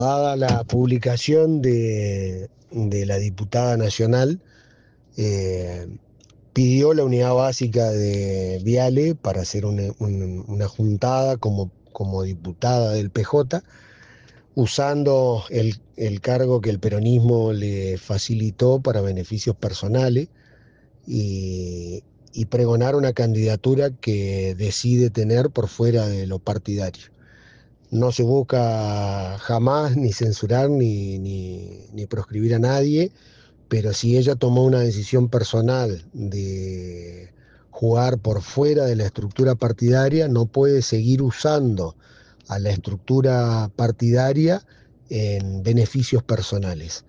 Dada la publicación de la diputada nacional, eh, pidió la unidad básica de Viale para hacer una juntada como diputada del PJ, usando el cargo que el peronismo le facilitó para beneficios personales y, y pregonar una candidatura que decide tener por fuera de lo partidario. No se busca jamás ni censurar ni proscribir a nadie, pero si ella tomó una decisión personal de jugar por fuera de la estructura partidaria, no puede seguir usando a la estructura partidaria en beneficios personales.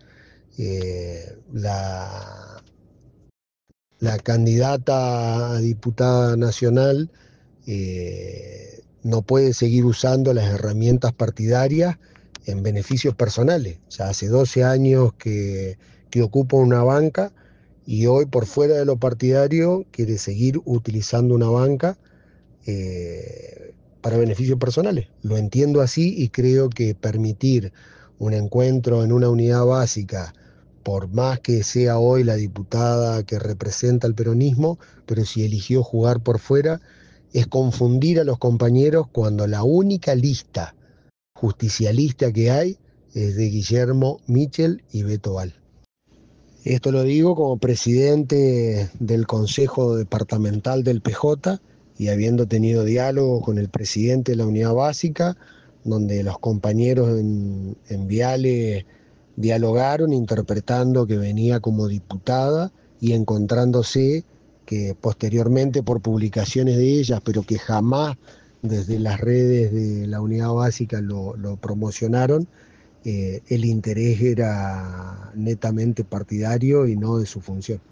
La candidata a diputada nacional no puede seguir usando las herramientas partidarias en beneficios personales. Ya hace 12 años que ocupa una banca y hoy por fuera de lo partidario quiere seguir utilizando una banca para beneficios personales. Lo entiendo así y creo que permitir un encuentro en una unidad básica, por más que sea hoy la diputada que representa el peronismo, pero si eligió jugar por fuera, es confundir a los compañeros cuando la única lista justicialista que hay es de Guillermo Michel y Beto Val. Esto lo digo como presidente del Consejo Departamental del PJ y habiendo tenido diálogo con el presidente de la Unidad Básica, donde los compañeros en Viale dialogaron interpretando que venía como diputada y encontrándose que posteriormente por publicaciones de ellas, pero que jamás desde las redes de la Unidad Básica lo promocionaron, el interés era netamente partidario y no de su función.